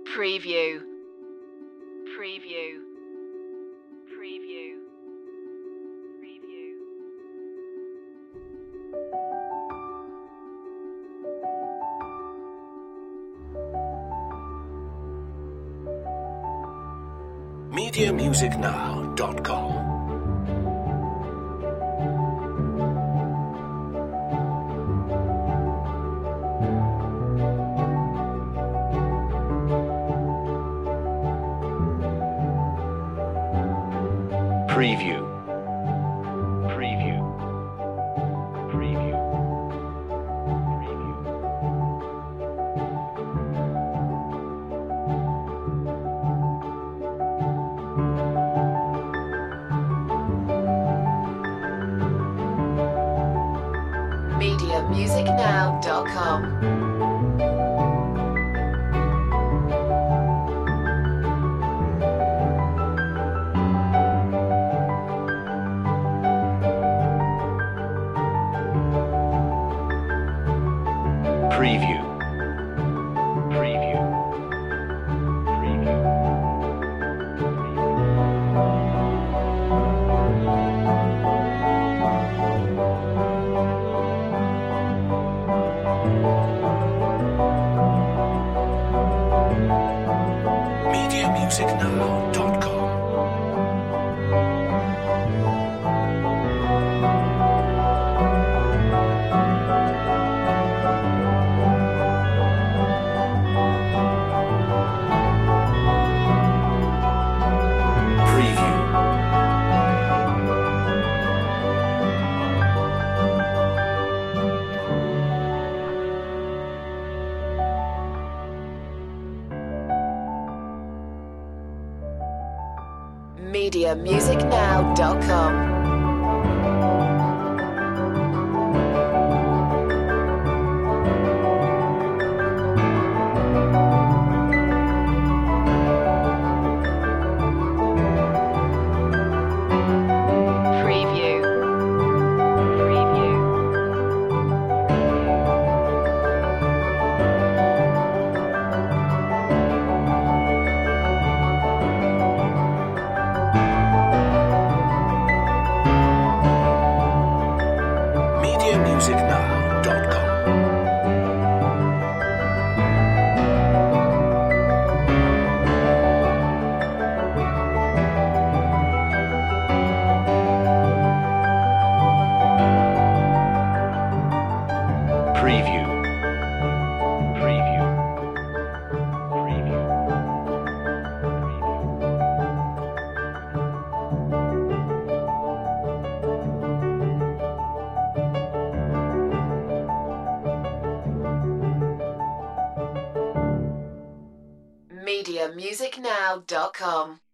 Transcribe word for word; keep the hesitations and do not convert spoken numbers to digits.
Preview. Preview. Preview. Preview. media music now dot com. Preview. Preview. Preview. Preview. media music now dot com. Preview. Preview. Preview. media music now dot com. media music now dot com. Preview. Preview. media music now dot com. Preview. Preview. Preview. media music now dot com.